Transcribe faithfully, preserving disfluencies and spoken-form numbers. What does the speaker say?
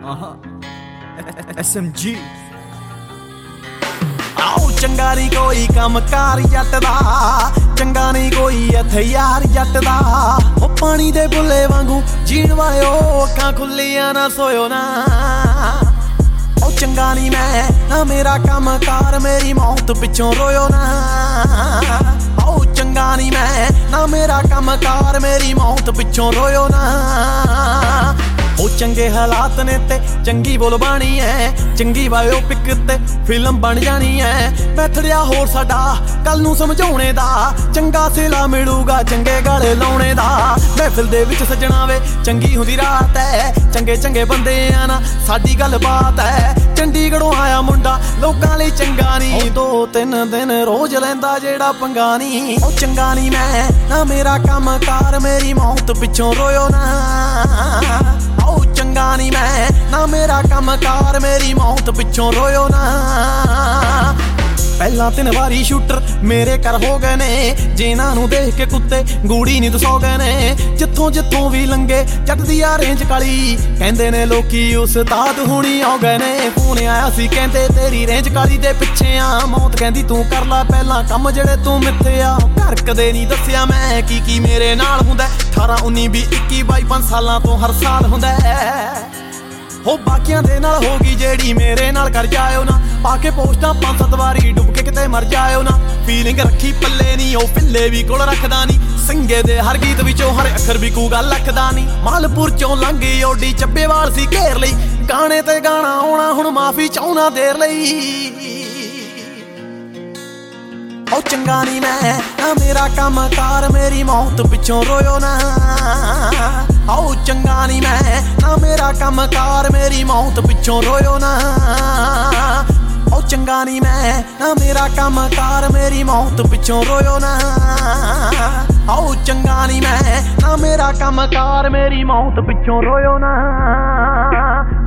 S M G आओ चंगा नहीं कोई कम कार जट दा, चंगा नहीं कोई इत्थे यार जट दा। ओ पानी दे बुले वांगू जीण वालिओ अखां खुल्लियां ना सोयो ना। ओ चंगा नहीं मैं ना मेरा कम कार, मेरी मौत पिछों रोयो ना। ओ चंगा नहीं मैं ना मेरा कम कार, मेरी मौत पिछों रोयो ना। ओ चंगे हालात ने ते चंगी बोल बाणी है, चंगी बायोपिक ते फिल्म बन जानी है। मैथड़िया होर साडा कल नूं समझाउणे दा, चंगा सिला मिलूगा चंगे गले लाउणे दा। महफिल दे विच सजना वे चंगी हुंदी रात है, चंगे चंगे बंदे आ ना साडी गल बात है। चंडीगढ़ों आया मुंडा लोकां लई चंगा नी, दो तीन दिन रोज लैंदा जेड़ा पंगा नी। ओ चंगा नी मैं ना मेरा कम कार, मेरी मौत पिछों रोयो ना। ओ चंगा नहीं मैं ना मेरा कम कार, मेरी मौत पिछों रोयो ना। पहला तीन वारी शूटर मेरे कर हो गए ने, जिन्हां नूं देख के कुत्ते गूड़ी नी दसो गए ने। जिथों जिथों भी लंघे जट दी आ रेंज काली, कहंदे ने लोकी उस्ताद हुणी आ गए ने। फोन आया सी कहंदे तेरी रेंज काली दे पिछे आ, मौत कहंदी तू कर ला पहला कम जेड़े तू मिथे आ। घर कदे नी दस्सिया मैं की की मेरे नाल हुंदा, अठारह उन्नी भी इक्की बाई पांच सालां तो हर साल हुंदा। हो बाकियां दे नाल होगी जेड़ी मेरे नाल कर जाओ ना, पाके पोस्टां पांच सत्त वारी डुब के किते मर जाओ ना। फीलिंग रखी पल्ले नी ओ पिल्ले भी कोल रखदा नी, संगे दे हर गीत विचों हर अखर भी कू गल लखदा नी। मालपुर चों लंघी ओडी ਚੱਬੇਵਾਲ सी घेर लई, गाने ते गाना आउणा हुण माफी चाहुणा देर लई। ओ चंगा नहीं मैं ना मेरा कम कार, मेरी मौत पिछों रोयो ना। ओ चंगा नहीं मैं ना मेरा कम कार, मेरी मौत पिछों रोयो ना। ओ चंगा नहीं मैं ना मेरा कम कार, मेरी मौत पिछों रोयो ना। ओ चंगा नहीं मैं ना मेरा कम कार, मेरी मौत पिछों रोयो ना।